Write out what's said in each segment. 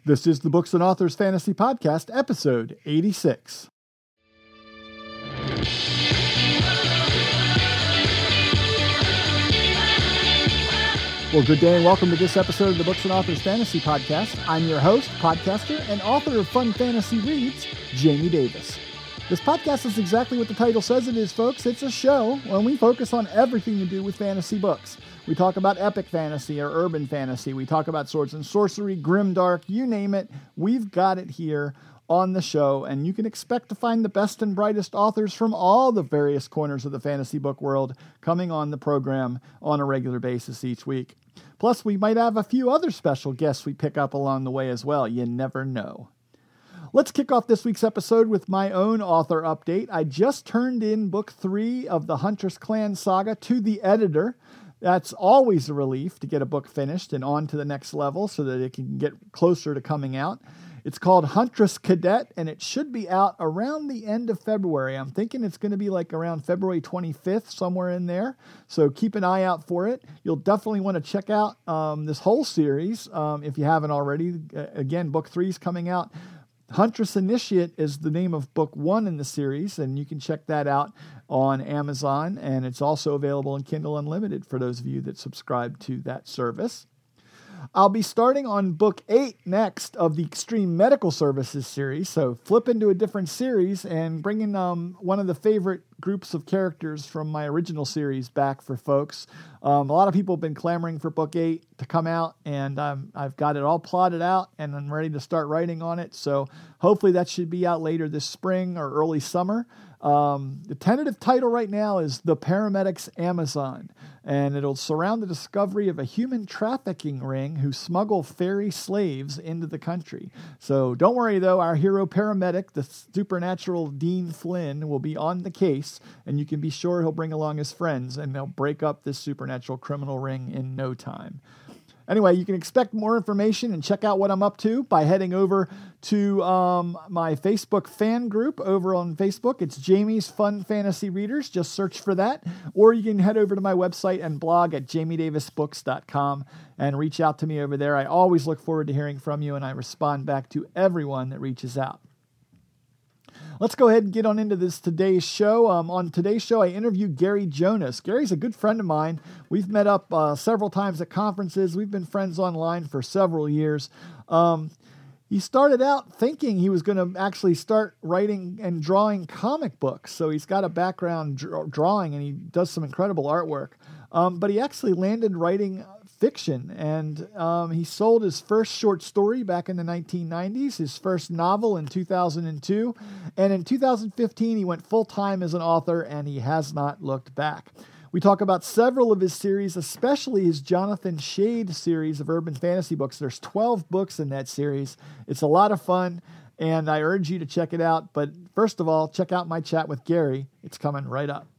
This is the Books and Authors Fantasy Podcast, episode 86. Well, good day and welcome to this episode of the Books and Authors Fantasy Podcast. I'm your host, podcaster, and author of Fun Fantasy Reads, Jamie Davis. This podcast is exactly what the title says it is, folks. It's a show when we focus on everything to do with fantasy books. We talk about epic fantasy or urban fantasy. We talk about swords and sorcery, grimdark, you name it. We've got it here on the show, and you can expect to find the best and brightest authors from all the various corners of the fantasy book world coming on the program on a regular basis each week. Plus, we might have a few other special guests we pick up along the way as well. You never know. Let's kick off this week's episode with my own author update. I just turned in book 3 of the Huntress Clan saga to the editor. That's always a relief to get a book finished and on to the next level so that it can get closer to coming out. It's called Huntress Cadet, and it should be out around the end of February. I'm thinking it's going to be like around February 25th, somewhere in there. So keep an eye out for it. You'll definitely want to check out this whole series if you haven't already. Again, book 3 is coming out. Huntress Initiate is the name of book 1 in the series, and you can check that out on Amazon, and it's also available in Kindle Unlimited for those of you that subscribe to that service. I'll be starting on book 8 next of the Extreme Medical Services series, so flip into a different series and bring in one of the favorite groups of characters from my original series back for folks. A lot of people have been clamoring for book 8 to come out, and I've got it all plotted out, and I'm ready to start writing on it, so hopefully that should be out later this spring or early summer. The tentative title right now is The Paramedics Amazon, and it'll surround the discovery of a human trafficking ring who smuggle fairy slaves into the country. So don't worry though, our hero paramedic, the supernatural Dean Flynn, will be on the case, and you can be sure he'll bring along his friends, and they'll break up this supernatural criminal ring in no time. Anyway, you can expect more information and check out what I'm up to by heading over to my Facebook fan group over on Facebook. It's Jamie's Fun Fantasy Readers. Just search for that. Or you can head over to my website and blog at jamiedavisbooks.com and reach out to me over there. I always look forward to hearing from you, and I respond back to everyone that reaches out. Let's go ahead and get on into today's show. On today's show, I interviewed Gary Jonas. Gary's a good friend of mine. We've met up several times at conferences. We've been friends online for several years. He started out thinking he was going to actually start writing and drawing comic books. So he's got a background drawing, and he does some incredible artwork. But he actually landed writing fiction, and he sold his first short story back in the 1990s, his first novel in 2002, and in 2015 he went full-time as an author, and he has not looked back. We talk about several of his series, especially his Jonathan Shade series of urban fantasy books. There's 12 books in that series. It's a lot of fun, and I urge you to check it out. But first of all, check out my chat with Gary. It's coming right up.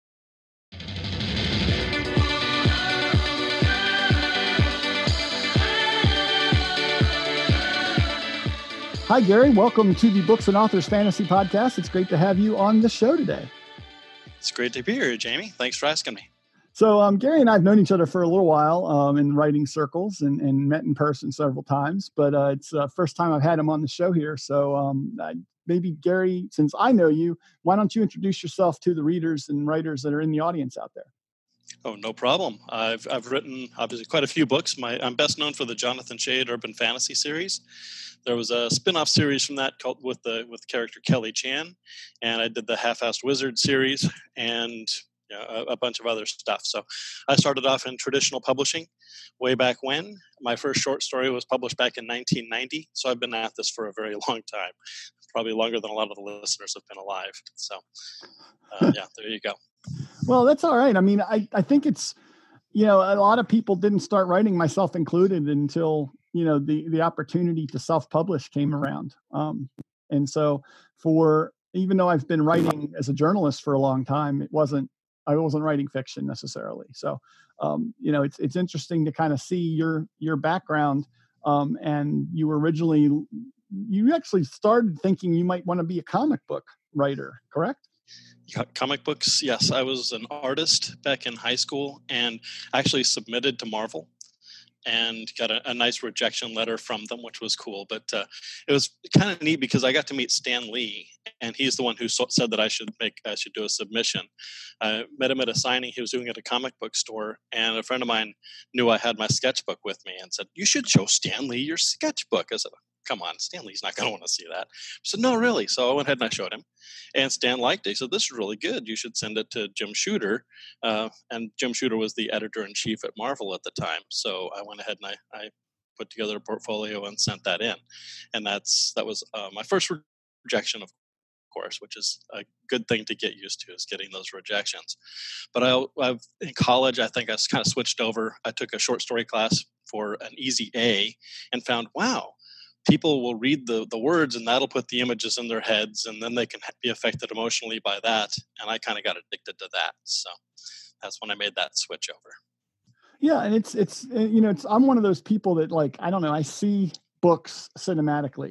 Hi, Gary. Welcome to the Books and Authors Fantasy Podcast. It's great to have you on the show today. It's great to be here, Jamie. Thanks for asking me. So Gary and I have known each other for a little while in writing circles and met in person several times, but it's the first time I've had him on the show here. So maybe, Gary, since I know you, why don't you introduce yourself to the readers and writers that are in the audience out there? Oh, no problem. I've written, obviously, quite a few books. I'm best known for the Jonathan Shade Urban Fantasy series. There was a spin-off series from that called with the character Kelly Chan, and I did the Half-Assed Wizard series and a bunch of other stuff. So I started off in traditional publishing way back when. My first short story was published back in 1990, so I've been at this for a very long time, probably longer than a lot of the listeners have been alive. So, there you go. Well, that's all right. I mean, I think it's, a lot of people didn't start writing, myself included, until, the opportunity to self-publish came around. And so even though I've been writing as a journalist for a long time, I wasn't writing fiction necessarily. So, it's interesting to kind of see your background. And you actually started thinking you might want to be a comic book writer, correct? Comic books, yes. I was an artist back in high school and actually submitted to Marvel. and got a nice rejection letter from them, which was cool. But it was kind of neat because I got to meet Stan Lee, and he's the one who said that I should do a submission. I met him at a signing he was doing at a comic book store, and a friend of mine knew I had my sketchbook with me and said, "You should show Stan Lee your sketchbook." I said, "Come on, Stan Lee's not going to want to see that." I said, "No, really." So I went ahead and I showed him, and Stan liked it. He said, "This is really good. You should send it to Jim Shooter." And Jim Shooter was the editor-in-chief at Marvel at the time. So I went ahead and I put together a portfolio and sent that in. And that was my first rejection, of course, which is a good thing to get used to, is getting those rejections. But I've in college, I think I kind of switched over. I took a short story class for an easy A and found, wow, people will read the words and that'll put the images in their heads, and then they can be affected emotionally by that. And I kind of got addicted to that. So that's when I made that switch over. Yeah. And it's I'm one of those people that, like, I don't know, I see books cinematically.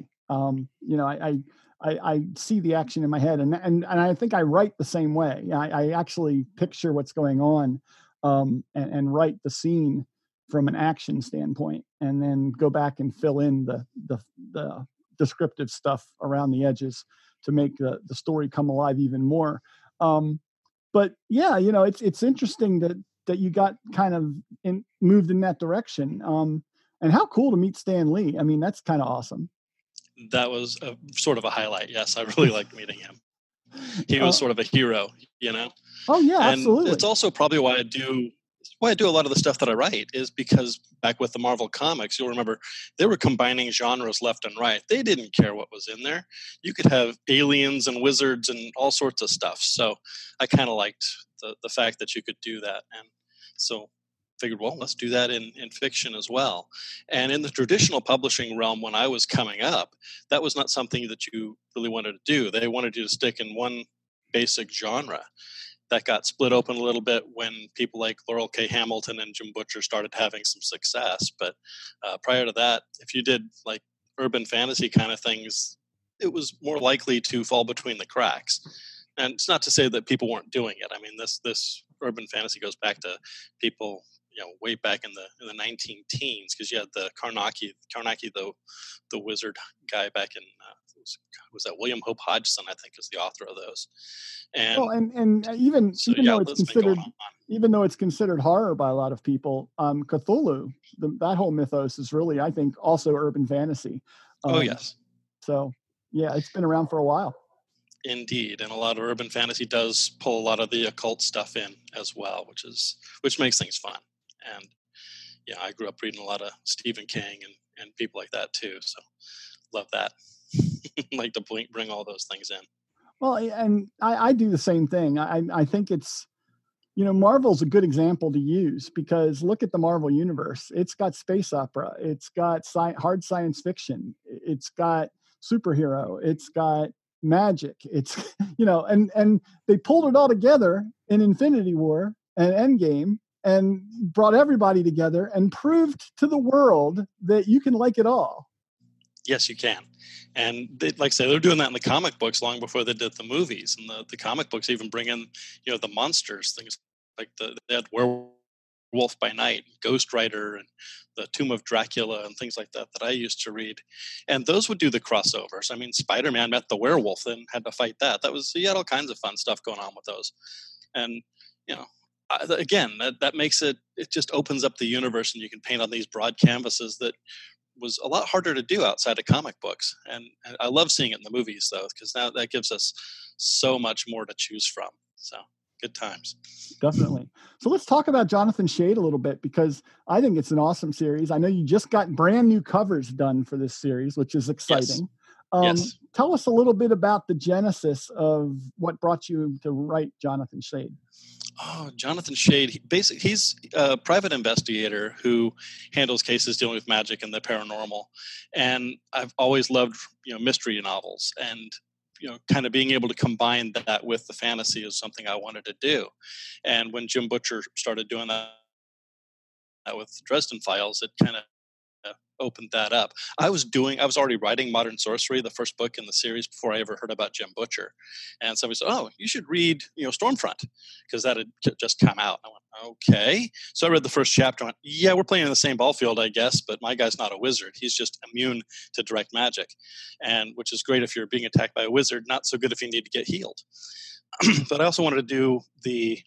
I see the action in my head, and I think I write the same way. I actually picture what's going on, and write the scene from an action standpoint, and then go back and fill in the descriptive stuff around the edges to make the story come alive even more. But yeah, it's interesting that you got kind of moved in that direction. And how cool to meet Stan Lee. I mean, that's kind of awesome. That was sort of a highlight. Yes, I really liked meeting him. He was sort of a hero, Oh yeah, and absolutely. It's also probably why I do a lot of the stuff that I write, is because back with the Marvel comics, you'll remember they were combining genres left and right. They didn't care what was in there. You could have aliens and wizards and all sorts of stuff. So I kind of liked the fact that you could do that. And so figured, well, let's do that in fiction as well. And in the traditional publishing realm, when I was coming up, that was not something that you really wanted to do. They wanted you to stick in one basic genre. That got split open a little bit when people like Laurel K. Hamilton and Jim Butcher started having some success. But prior to that, if you did like urban fantasy kind of things, it was more likely to fall between the cracks. And it's not to say that people weren't doing it. I mean, this urban fantasy goes back to people, way back in the 19 teens, because you had the Carnacki, the wizard guy back in was that William Hope Hodgson, I think, is the author of those. And even though it's considered horror by a lot of people, Cthulhu, that whole mythos is really, I think, also urban fantasy. Oh yes. So yeah, it's been around for a while. Indeed, and a lot of urban fantasy does pull a lot of the occult stuff in as well, which makes things fun. And I grew up reading a lot of Stephen King and people like that too. So love that. Like to bring all those things in. Well, and I do the same thing. I think it's, Marvel's a good example to use, because look at the Marvel universe. It's got space opera. It's got hard science fiction. It's got superhero. It's got magic. It's, and they pulled it all together in Infinity War and Endgame and brought everybody together and proved to the world that you can like it all. Yes, you can. And like I say, they're doing that in the comic books long before they did the movies. And the comic books even bring in, the monsters, things like they had Werewolf by Night, Ghost Rider, and the Tomb of Dracula, and things like that I used to read. And those would do the crossovers. I mean, Spider-Man met the werewolf and had to fight that. You had all kinds of fun stuff going on with those. And, again, that makes it just opens up the universe, and you can paint on these broad canvases that was a lot harder to do outside of comic books. And I love seeing it in the movies, though, because now that gives us so much more to choose from. So good times. Definitely. So let's talk about Jonathan Shade a little bit, because I think it's an awesome series. I know you just got brand new covers done for this series, which is exciting. Yes. Tell us a little bit about the genesis of what brought you to write Jonathan Shade. Oh, Jonathan Shade. He's a private investigator who handles cases dealing with magic and the paranormal. And I've always loved, mystery novels, and, kind of being able to combine that with the fantasy is something I wanted to do. And when Jim Butcher started doing that with Dresden Files, it kind of opened that up. I was already writing Modern Sorcery, the first book in the series, before I ever heard about Jim Butcher. And somebody said, "Oh, you should read, Stormfront," because that had just come out. I went, "Okay." So I read the first chapter. I went, "Yeah, we're playing in the same ball field, I guess, but my guy's not a wizard. He's just immune to direct magic, and which is great if you're being attacked by a wizard. Not so good if you need to get healed." But I also wanted to do the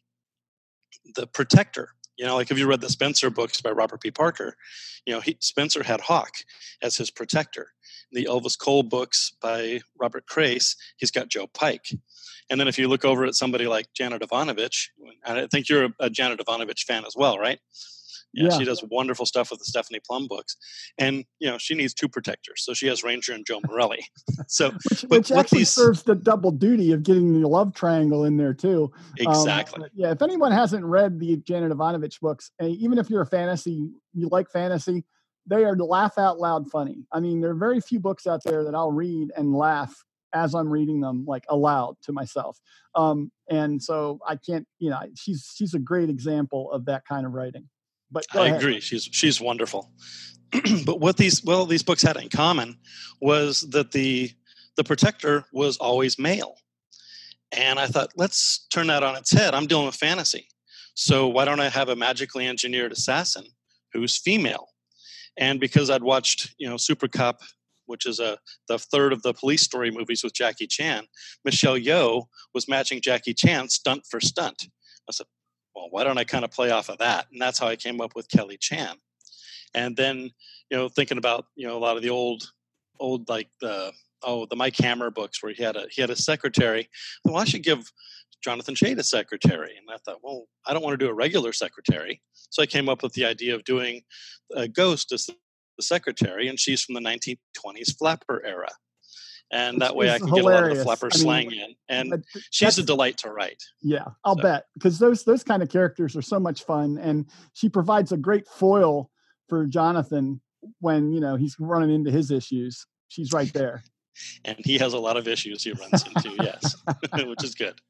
Protector. Like, have you read the Spencer books by Robert P. Parker? Spencer had Hawk as his protector. The Elvis Cole books by Robert Crace, he's got Joe Pike. And then if you look over at somebody like Janet Ivanovich, and I think you're a Janet Ivanovich fan as well, right? Yeah, she does wonderful stuff with the Stephanie Plum books. And, she needs two protectors. So she has Ranger and Joe Morelli. So, which actually serves the double duty of getting the love triangle in there too. Exactly. If anyone hasn't read the Janet Ivanovich books, even if you're you like fantasy, they are laugh out loud funny. I mean, there are very few books out there that I'll read and laugh as I'm reading them, like aloud to myself. And so I can't, she's a great example of that kind of writing. But I agree. She's wonderful. But what these books had in common was that the protector was always male. And I thought, let's turn that on its head. I'm dealing with fantasy. So why don't I have a magically engineered assassin who's female? And because I'd watched, Super Cop, which is the third of the Police Story movies with Jackie Chan, Michelle Yeoh was matching Jackie Chan stunt for stunt. I said, well, why don't I kind of play off of that? And that's how I came up with Kelly Chan. And then, thinking about, a lot of the old like the Mike Hammer books where he had a secretary. Well, I should give Jonathan Shade a secretary. And I thought, well, I don't want to do a regular secretary. So I came up with the idea of doing a Ghost as the secretary, and she's from the 1920s flapper era. And that way I can get a lot of the flapper slang in. And she's a delight to write. Yeah, I'll bet. Because those kind of characters are so much fun. And she provides a great foil for Jonathan when, he's running into his issues. She's right there. And he has a lot of issues he runs into, yes, which is good.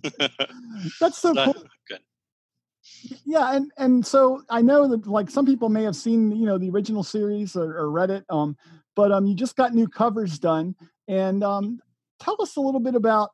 That's so cool. Good. Yeah, and so I know that like some people may have seen, the original series or read it, but you just got new covers done. And tell us a little bit about,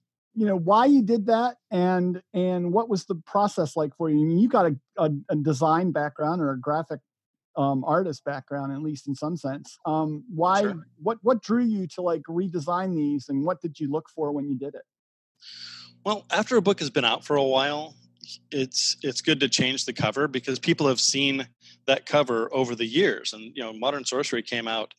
why you did that and what was the process like for you? I mean, you got a design background or a graphic artist background, at least in some sense. Why? Sure. What drew you to like redesign these, and what did you look for when you did it? Well, after a book has been out for a while, it's good to change the cover because people have seen that cover over the years. And Modern Sorcery came out.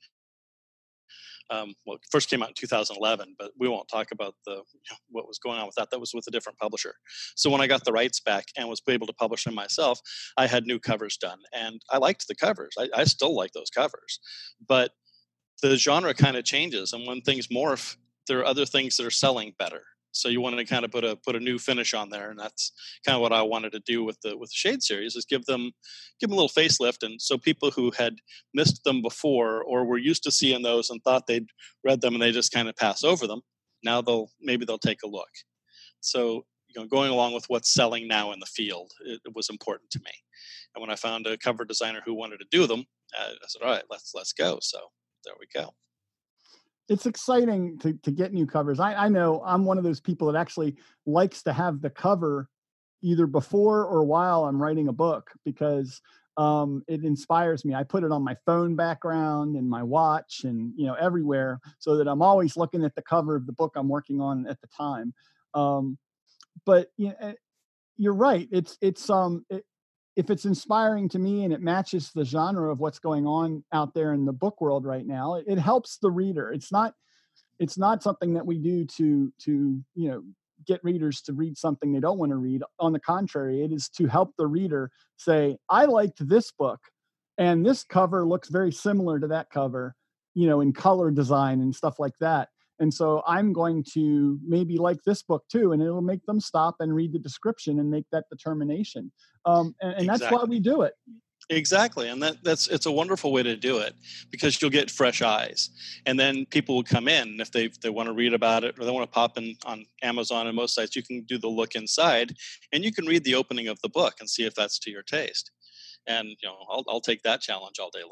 It first came out in 2011, but we won't talk about what was going on with that. That was with a different publisher. So when I got the rights back and was able to publish them myself, I had new covers done, and I liked the covers. I still like those covers, but the genre kind of changes, and when things morph, there are other things that are selling better. So you want to kind of put a new finish on there, and that's kind of what I wanted to do with the Shade series, is give them a little facelift, and so people who had missed them before or were used to seeing those and thought they'd read them and they just kind of pass over them, now they'll take a look. So going along with what's selling now in the field, it was important to me. And when I found a cover designer who wanted to do them, I said, all right, let's go. So there we go. It's exciting to get new covers. I know I'm one of those people that actually likes to have the cover either before or while I'm writing a book because it inspires me. I put it on my phone background and my watch and, everywhere so that I'm always looking at the cover of the book I'm working on at the time. But you're right. If it's inspiring to me and it matches the genre of what's going on out there in the book world right now, it helps the reader. It's not something that we do to get readers to read something they don't want to read. On the contrary, it is to help the reader say, I liked this book and this cover looks very similar to that cover, in color design and stuff like that. And so I'm going to maybe like this book too, and it'll make them stop and read the description and make that determination. And exactly. That's why we do it. Exactly. And it's a wonderful way to do it because you'll get fresh eyes. And then people will come in if they want to read about it or they want to pop in on Amazon and most sites, you can do the look inside and you can read the opening of the book and see if that's to your taste. And, I'll take that challenge all day long.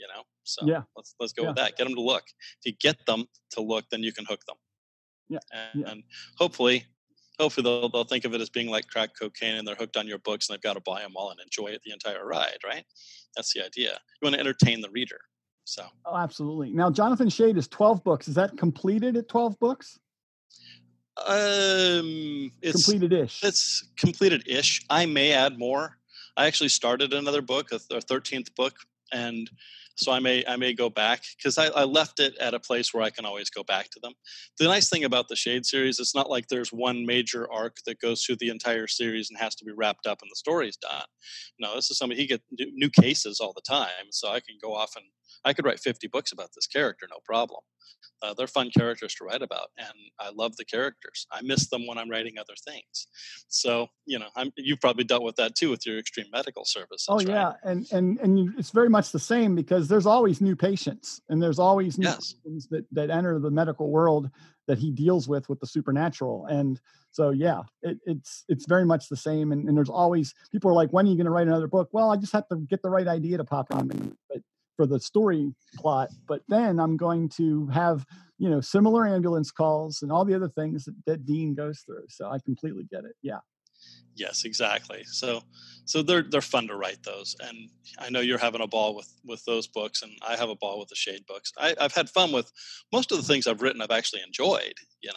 So Yeah. let's go with that. Get them to look. If you get them to look, then you can hook them. Yeah. And hopefully they'll think of it as being like crack cocaine, and they're hooked on your books, and they've got to buy them all and enjoy it the entire ride, right? That's the idea. You want to entertain the reader. So. Oh, absolutely. Now, Jonathan Shade is 12 books. Is that completed at 12 books? It's completed-ish. It's completed-ish. I may add more. I actually started another book, a 13th book, and so I may go back, because I left it at a place where I can always go back to them. The nice thing about the Shade series, it's not like there's one major arc that goes through the entire series and has to be wrapped up and the story's done. No, this is somebody, he gets new cases all the time, so I can go off and I could write 50 books about this character, no problem. They're fun characters to write about, and I love the characters. I miss them when I'm writing other things. So, you've probably dealt with that too with your extreme medical services. Oh, yeah. Right? And it's very much the same, because there's always new patients, and there's always new things that enter the medical world that he deals with the supernatural. And so, yeah, it's very much the same. And there's always, people are like, when are you going to write another book? Well, I just have to get the right idea to pop in. For the story plot, but then I'm going to have, similar ambulance calls and all the other things that Dean goes through. So I completely get it. Yeah. Yes, exactly. So they're fun to write those. And I know you're having a ball with those books, and I have a ball with the Shade books. I've had fun with most of the things I've written. I've actually enjoyed,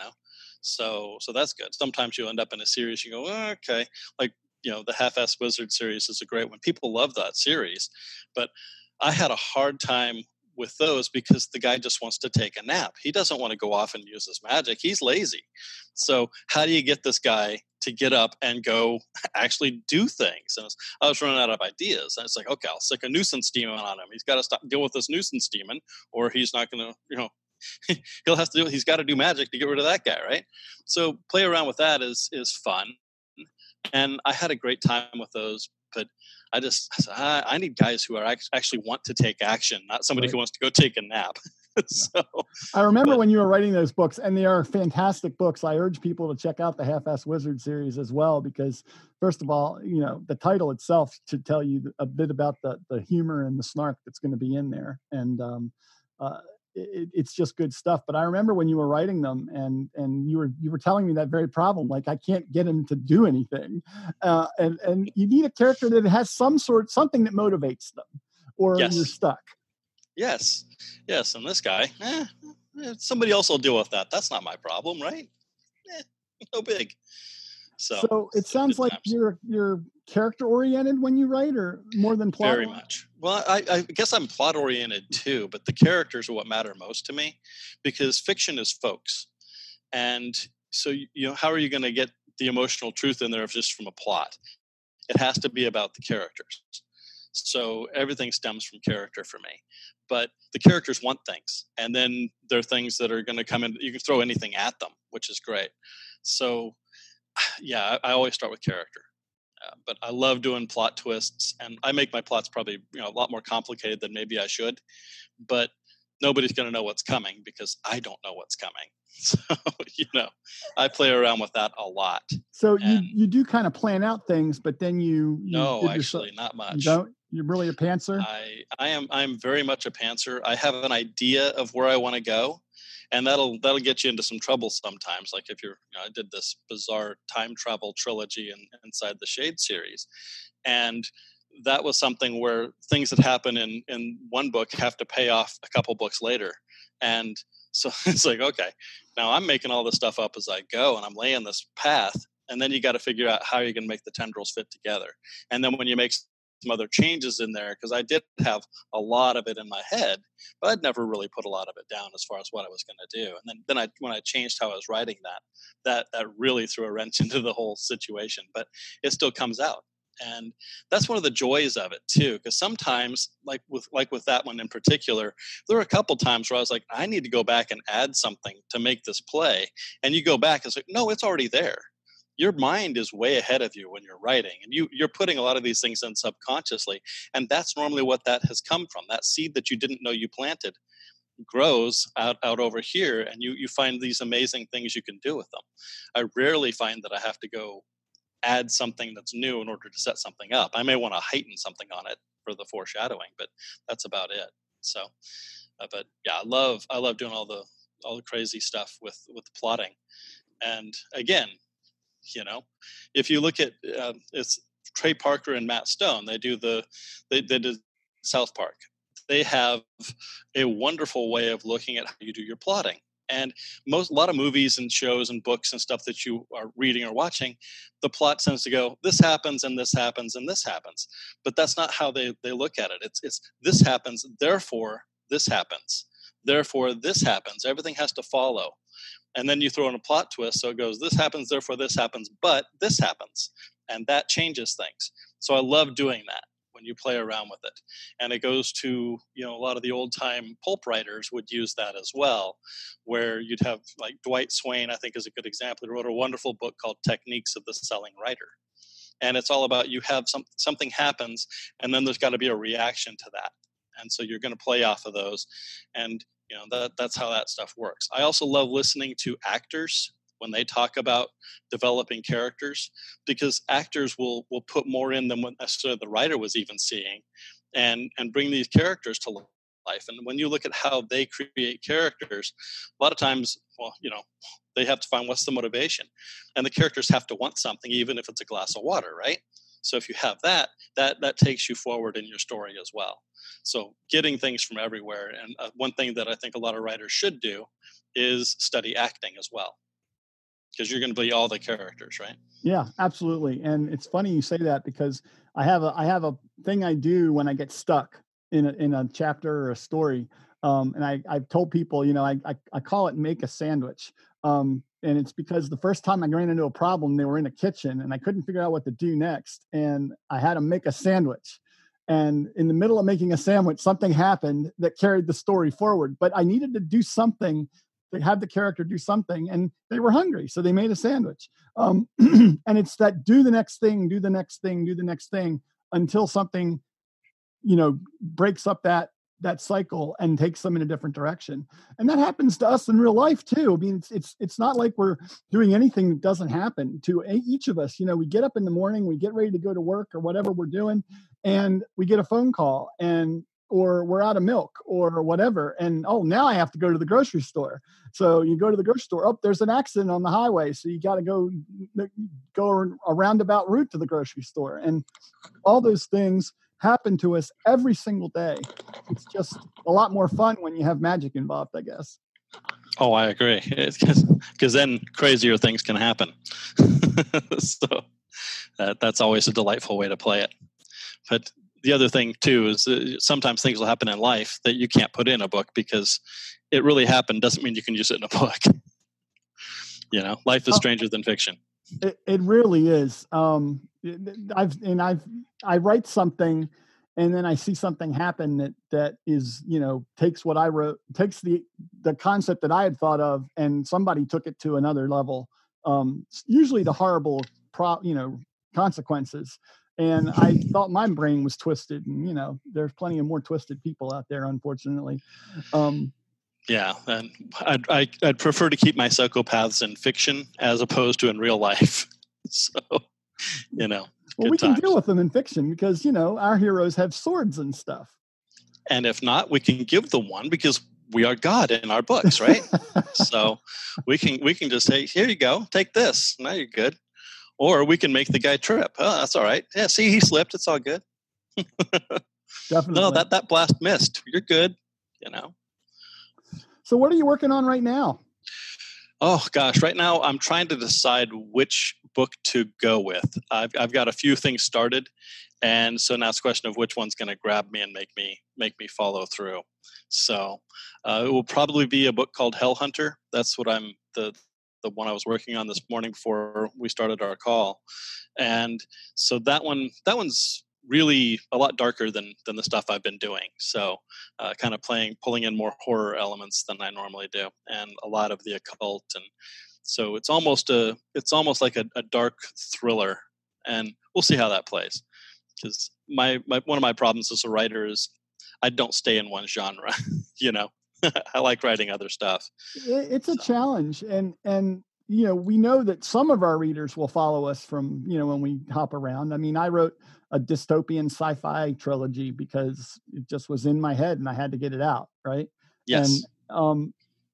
so that's good. Sometimes you end up in a series, you go, oh, okay. Like, the Half-Assed Wizard series is a great one. People love that series, but I had a hard time with those because the guy just wants to take a nap. He doesn't want to go off and use his magic. He's lazy. So how do you get this guy to get up and go actually do things? And I was running out of ideas. And it's like, okay, I'll stick a nuisance demon on him. He's got to deal with this nuisance demon, or he's not going to, he's got to do magic to get rid of that guy, right? So play around with that is fun. And I had a great time with those, but I need guys who are actually want to take action, not somebody who wants to go take a nap. So I remember when you were writing those books, and they are fantastic books. I urge people to check out the Half-Assed Wizard series as well, because first of all, the title itself should tell you a bit about the humor and the snark that's going to be in there. And it's just good stuff. But I remember when you were writing them, and you were telling me that very problem, like, I can't get him to do anything, and you need a character that has something that motivates them, or you're stuck. Yes. And this guy, somebody else will deal with that. That's not my problem, right? No big. So it sounds like you're character oriented when you write, or more than plot? Very much. Well, I guess I'm plot oriented too, but the characters are what matter most to me, because fiction is folks. And so, how are you going to get the emotional truth in there just from a plot? It has to be about the characters. So everything stems from character for me. But the characters want things, and then there are things that are going to come in. You can throw anything at them, which is great. So, yeah, I always start with character. But I love doing plot twists, and I make my plots probably a lot more complicated than maybe I should. But nobody's going to know what's coming, because I don't know what's coming. So, I play around with that a lot. So you do kind of plan out things, but then no, actually not much. You're really a pantser? I'm very much a pantser. I have an idea of where I want to go, and that'll get you into some trouble sometimes. Like if I did this bizarre time travel trilogy inside the Shade series, and that was something where things that happen in one book have to pay off a couple books later. And so it's like, okay, now I'm making all this stuff up as I go, and I'm laying this path, and then you got to figure out how you're going to make the tendrils fit together. And then when you make some other changes in there, because I did have a lot of it in my head, but I'd never really put a lot of it down as far as what I was going to do. And then when I changed how I was writing that really threw a wrench into the whole situation, but it still comes out. And that's one of the joys of it too, because sometimes, like with that one in particular, there were a couple times where I was like, I need to go back and add something to make this play. And you go back and it's like, no, it's already there. Your mind is way ahead of you when you're writing, and you're putting a lot of these things in subconsciously. And that's normally what that has come from. That seed that you didn't know you planted grows out over here, and you find these amazing things you can do with them. I rarely find that I have to go add something that's new in order to set something up. I may want to heighten something on it for the foreshadowing, but that's about it. So, but yeah, I love doing all the crazy stuff with the plotting. And again, if you look at it's Trey Parker and Matt Stone, they did South Park. They have a wonderful way of looking at how you do your plotting. And a lot of movies and shows and books and stuff that you are reading or watching, the plot tends to go, this happens and this happens and this happens. But that's not how they look at it. It's this happens, therefore this happens. Therefore this happens. Everything has to follow. And then you throw in a plot twist. So it goes, this happens, therefore this happens, but this happens. And that changes things. So I love doing that when you play around with it. And it goes to, a lot of the old time pulp writers would use that as well, where you'd have like Dwight Swain, I think is a good example. He wrote a wonderful book called Techniques of the Selling Writer. And it's all about you have something happens, and then there's got to be a reaction to that. And so you're going to play off of those. And that's how that stuff works. I also love listening to actors when they talk about developing characters, because actors will put more in than what necessarily the writer was even seeing, and bring these characters to life. And when you look at how they create characters, a lot of times, they have to find what's the motivation, and the characters have to want something, even if it's a glass of water, right? So if you have that takes you forward in your story as well. So getting things from everywhere. And one thing that I think a lot of writers should do is study acting as well, because you're going to be all the characters, right? Yeah, absolutely. And it's funny you say that, because I have a thing I do when I get stuck in a chapter or a story. And I've told people, I call it make a sandwich. And it's because the first time I ran into a problem, they were in a kitchen and I couldn't figure out what to do next. And I had to make a sandwich. And in the middle of making a sandwich, something happened that carried the story forward. But I needed to do something, to have the character do something, and they were hungry, so they made a sandwich. And it's that do the next thing, do the next thing, do the next thing, until something, breaks up that cycle and takes them in a different direction. And that happens to us in real life too. I mean, it's not like we're doing anything that doesn't happen to each of us. We get up in the morning, we get ready to go to work or whatever we're doing, and we get a phone call, or we're out of milk or whatever. And, now I have to go to the grocery store. So you go to the grocery store. Oh, there's an accident on the highway. So you got to go a roundabout route to the grocery store. And all those things happen to us every single day. It's just a lot more fun when you have magic involved, I guess. Oh, I agree. Because then crazier things can happen. So that's always a delightful way to play it. But the other thing too is sometimes things will happen in life that you can't put in a book, because it really happened doesn't mean you can use it in a book. Life is stranger than fiction. It really is. I write something, and then I see something happen that is, takes what I wrote, takes the concept that I had thought of, and somebody took it to another level. Usually to horrible, consequences. And I thought my brain was twisted, and there's plenty of more twisted people out there, unfortunately. Yeah, and I'd prefer to keep my psychopaths in fiction as opposed to in real life. So, well, we can deal with them in fiction because our heroes have swords and stuff. And if not, we can give them one, because we are God in our books, right? So we can just say, here you go, take this. Now you're good. Or we can make the guy trip. Oh, that's all right. Yeah, see, he slipped. It's all good. Definitely. No, that blast missed. You're good. So what are you working on right now? Oh, gosh. Right now, I'm trying to decide which book to go with. I've got a few things started. And so now it's a question of which one's going to grab me and make me follow through. So it will probably be a book called Hellhunter. That's what the one I was working on this morning before we started our call. And so that one's really a lot darker than the stuff I've been doing. So kind of pulling in more horror elements than I normally do, and a lot of the occult. And so it's almost like a dark thriller, and we'll see how that plays. Because my one of my problems as a writer is I don't stay in one genre. I like writing other stuff. It's a challenge, and we know that some of our readers will follow us from, when we hop around. I mean, I wrote a dystopian sci-fi trilogy because it just was in my head and I had to get it out. Right. Yes. And,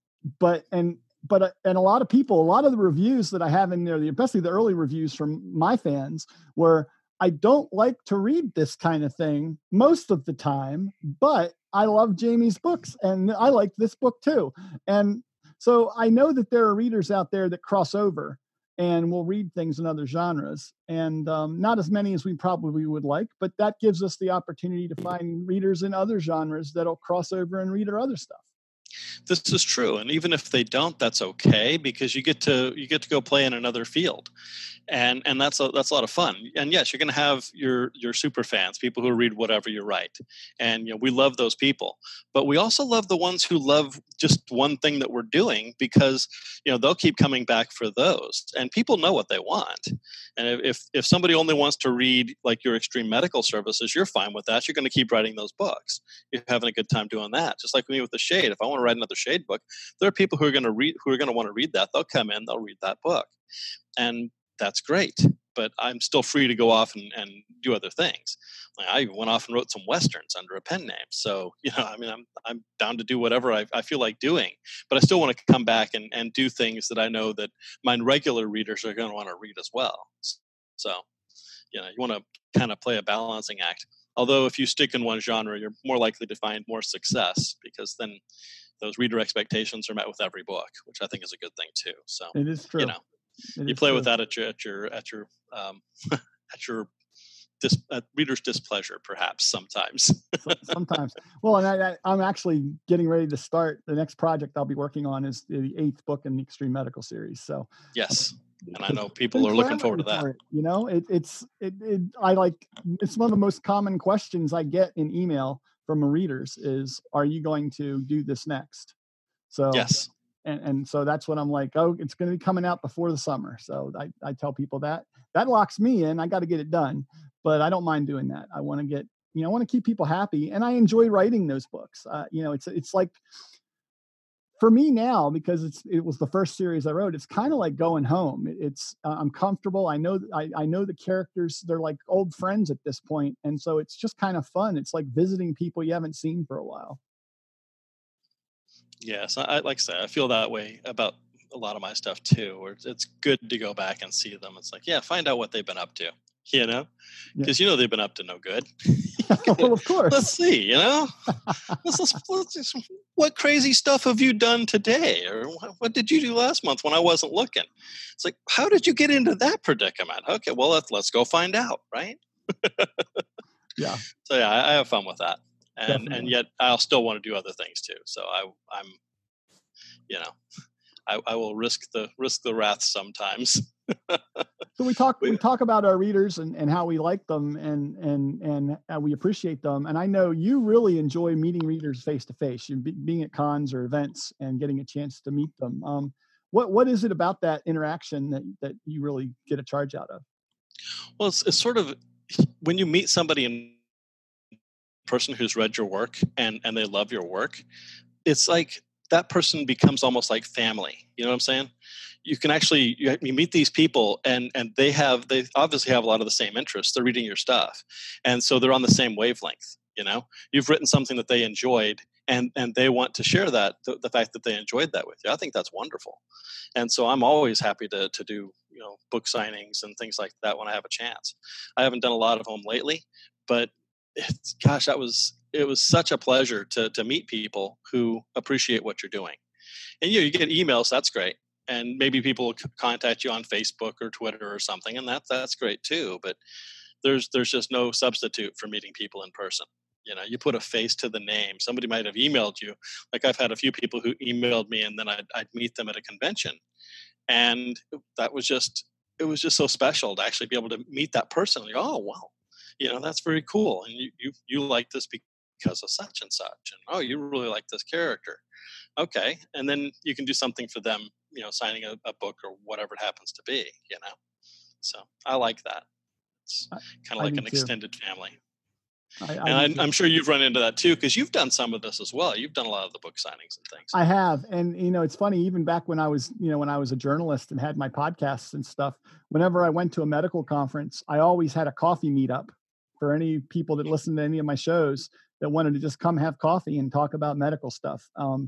and a lot of people, a lot of the reviews that I have in there, especially the early reviews from my fans, were, I don't like to read this kind of thing most of the time, but I love Jamie's books and I like this book too. And so I know that there are readers out there that cross over and will read things in other genres, and not as many as we probably would like, but that gives us the opportunity to find readers in other genres that'll cross over and read our other stuff. This is true, and even if they don't, that's okay, because you get to go play in another field, and that's a lot of fun. And yes, you're going to have your super fans, people who read whatever you write, and we love those people. But we also love the ones who love just one thing that we're doing, because they'll keep coming back for those. And people know what they want. And if somebody only wants to read like your extreme medical services, you're fine with that. You're going to keep writing those books. You're having a good time doing that. Just like me with the Shade. If I want to write another Shade book, there are people who are going to want to read that. They'll come in, they'll read that book, and that's great. But I'm still free to go off and do other things. I went off and wrote some Westerns under a pen name. So, I'm down to do whatever I feel like doing, but I still want to come back and do things that I know that my regular readers are going to want to read as well. So, you want to kind of play a balancing act. Although if you stick in one genre, you're more likely to find more success, because then those reader expectations are met with every book, which I think is a good thing too. So it is true. You play with that at your reader's displeasure, perhaps sometimes. Sometimes. Well, and I'm actually getting ready to start the next project I'll be working on is the 8th book in the Extreme Medical series. So yes, and I know people are looking forward to that. It's one of the most common questions I get in email from readers is, are you going to do this next? So yes. And so that's what I'm like, oh, it's going to be coming out before the summer. So I tell people that locks me in. I got to get it done, but I don't mind doing that. I want to get, I want to keep people happy, and I enjoy writing those books. It's like, for me now, because it was the first series I wrote, it's kind of like going home. I'm comfortable. I know the characters, they're like old friends at this point. And so it's just kind of fun. It's like visiting people you haven't seen for a while. Yes, I like I said, I feel that way about a lot of my stuff too, where it's good to go back and see them. It's like, find out what they've been up to, because they've been up to no good. Well, of course. Let's see, let's what crazy stuff have you done today, or what did you do last month when I wasn't looking? It's like, how did you get into that predicament? Okay, well, let's go find out, right? Yeah. So I have fun with that. And yet I'll still want to do other things too. So I will risk the wrath sometimes. So we talk about our readers and how we like them and we appreciate them. And I know you really enjoy meeting readers face to face, being at cons or events and getting a chance to meet them. What is it about that interaction that you really get a charge out of? Well, it's sort of when you meet somebody in person who's read your work and they love your work, it's like that person becomes almost like family. You know what I'm saying? You can actually, you meet these people and they obviously have a lot of the same interests. They're reading your stuff. And so they're on the same wavelength. You've written something that they enjoyed and they want to share that, the fact that they enjoyed that with you. I think that's wonderful. And so I'm always happy to do, book signings and things like that when I have a chance. I haven't done a lot of them lately, but it was such a pleasure to meet people who appreciate what you're doing. And you get emails, that's great. And maybe people contact you on Facebook or Twitter or something, and that's great too. But there's just no substitute for meeting people in person. You put a face to the name. Somebody might have emailed you. Like I've had a few people who emailed me, and then I'd meet them at a convention, and it was just so special to actually be able to meet that person. And go, oh wow. That's very cool. And you like this because of such and such. And, oh, you really like this character. Okay. And then you can do something for them, signing a book or whatever it happens to be, So I like that. It's kind of like an extended family. I'm sure you've run into that too, because you've done some of this as well. You've done a lot of the book signings and things. I have. And, it's funny, even back when I was a journalist and had my podcasts and stuff, whenever I went to a medical conference, I always had a coffee meetup for any people that listened to any of my shows that wanted to just come have coffee and talk about medical stuff.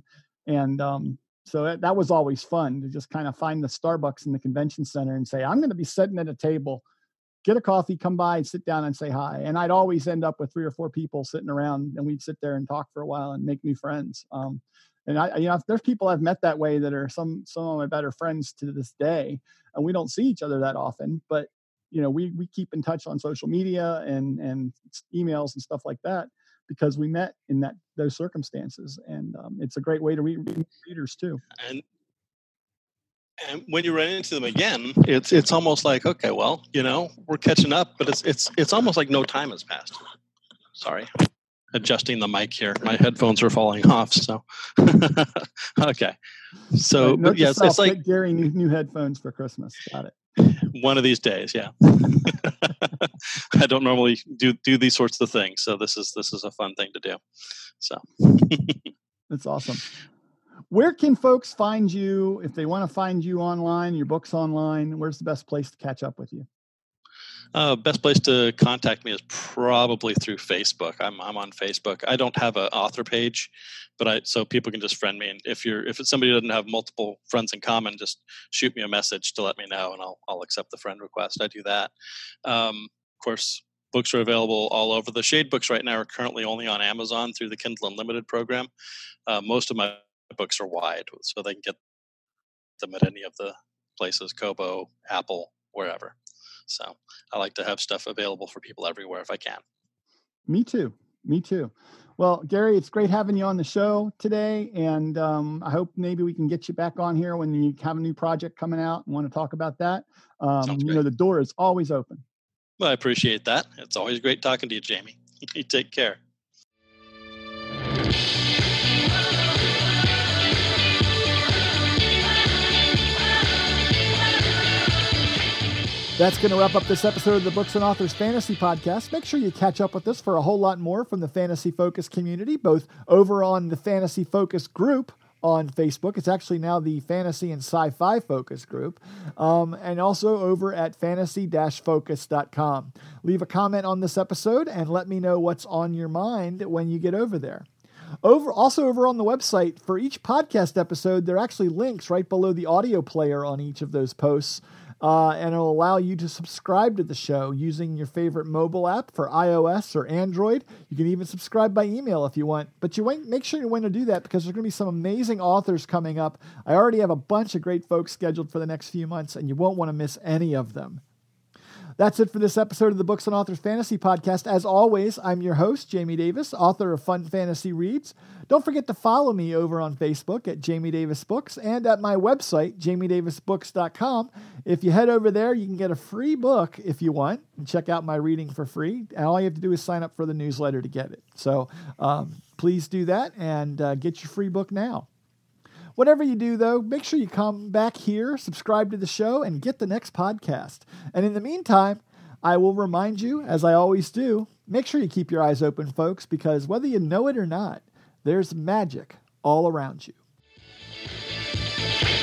So that was always fun to just kind of find the Starbucks in the convention center and say, I'm going to be sitting at a table, get a coffee, come by and sit down and say hi. And I'd always end up with 3 or 4 people sitting around, and we'd sit there and talk for a while and make new friends. And there's people I've met that way that are some of my better friends to this day, and we don't see each other that often, but we keep in touch on social media and emails and stuff like that, because we met in those circumstances. And it's a great way to read readers too. And when you run into them again, it's almost like, okay, well, we're catching up, but it's almost like no time has passed. Sorry, adjusting the mic here. My headphones are falling off. So, okay. So, but yes, it's like Gary new headphones for Christmas. Got it. One of these days, yeah. I don't normally do these sorts of things, so this is a fun thing to do. So that's awesome. Where can folks find you if they want to find you online, your books online? Where's the best place to catch up with you? Best place to contact me is probably through Facebook. I'm on Facebook. I don't have an author page, but so people can just friend me. And if it's somebody who doesn't have multiple friends in common, just shoot me a message to let me know, and I'll accept the friend request. I do that. Of course, books are available all over. The Shade books right now are currently only on Amazon through the Kindle Unlimited program. Most of my books are wide, so they can get them at any of the places, Kobo, Apple, wherever. So I like to have stuff available for people everywhere if I can. Me too. Well, Gary, it's great having you on the show today. And I hope maybe we can get you back on here when you have a new project coming out and want to talk about that. The door is always open. Well, I appreciate that. It's always great talking to you, Jamie. You take care. That's going to wrap up this episode of the Books and Authors Fantasy Podcast. Make sure you catch up with us for a whole lot more from the Fantasy Focus community, both over on the Fantasy Focus group on Facebook. It's actually now the Fantasy and Sci-Fi Focus group, and also over at fantasy-focus.com. Leave a comment on this episode and let me know what's on your mind when you get over there. Also over on the website, for each podcast episode, there are actually links right below the audio player on each of those posts. And it'll allow you to subscribe to the show using your favorite mobile app for iOS or Android. You can even subscribe by email if you want, but make sure you want to do that because there's going to be some amazing authors coming up. I already have a bunch of great folks scheduled for the next few months, and you won't want to miss any of them. That's it for this episode of the Books and Authors Fantasy Podcast. As always, I'm your host, Jamie Davis, author of Fun Fantasy Reads. Don't forget to follow me over on Facebook at Jamie Davis Books and at my website, jamiedavisbooks.com. If you head over there, you can get a free book if you want and check out my reading for free. And all you have to do is sign up for the newsletter to get it. So please do that and get your free book now. Whatever you do, though, make sure you come back here, subscribe to the show, and get the next podcast. And in the meantime, I will remind you, as I always do, make sure you keep your eyes open, folks, because whether you know it or not, there's magic all around you.